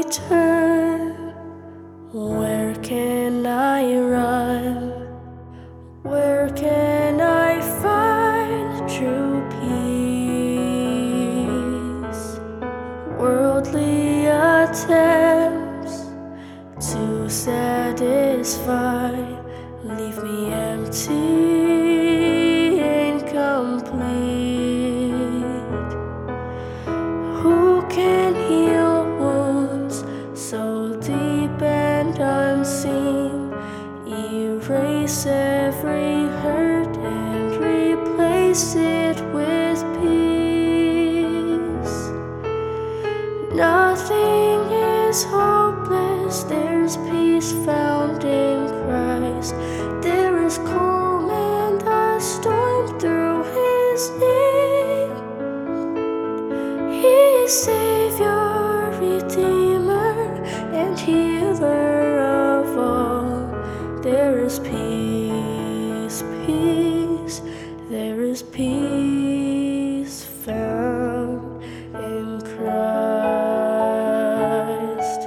I turn? Where can I run? Where can I find true peace? Worldly attempts to satisfy leave me empty, incomplete. Who can heal wounds so deep and unseen? Erase every hurt and replace it with peace. Nothing is hopeless, there's peace found in Christ. There is calm in the storm through His name. He is Savior, Redeemer, and Healer of all. There is peace, peace, there is peace found in Christ.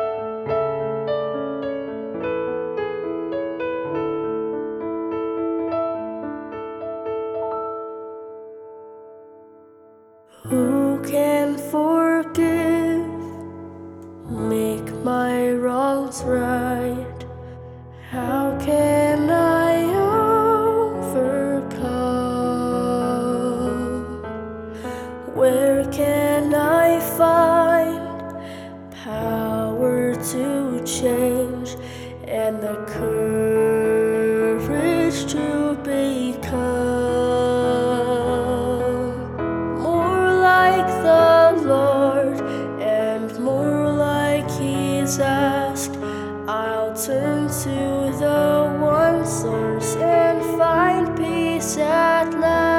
Who can forgive, make my wrongs right? How can I overcome? Where can I find power to change and the courage to become more like the Lord and more like He's asked? I'll turn to the one source and find peace at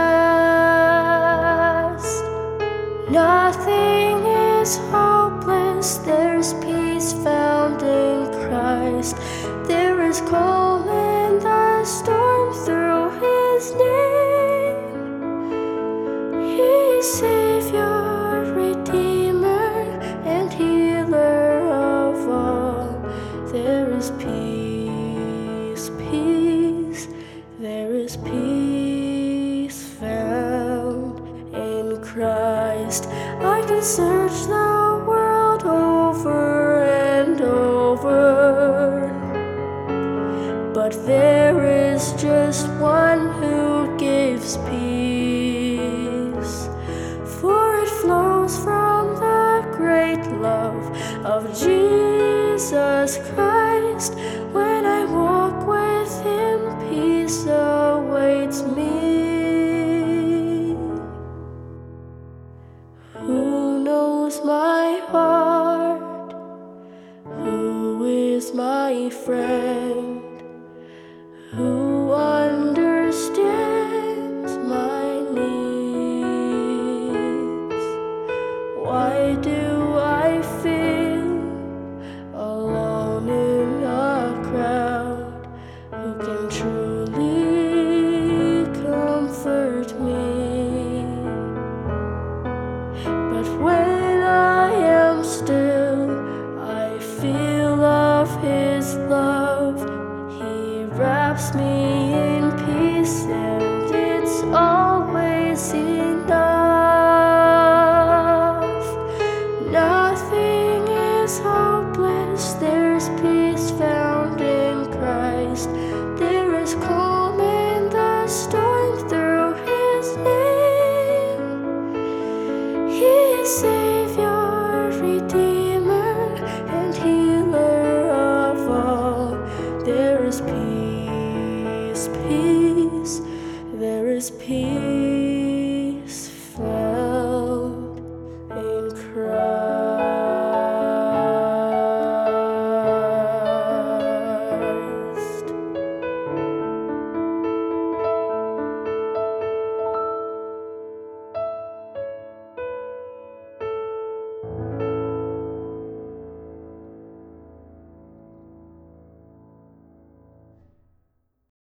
last. Nothing is hopeless, there's peace found in Christ. There is calm in the storm through His name. He is Savior, Redeemer, and Healer of all. There is peace, peace, there is peace found in Christ. I can search the world over and over, but there is just one who gives peace, for it flows from the great love of Jesus Christ. When I walk with Him, peace awaits me. Who knows my heart? Who is my friend? Who understands my needs? Why do I feel alone in a crowd? Who can truly comfort me? But when I am still, I feel of His love. He wraps me in peace, and it's always enough. Nothing is hard.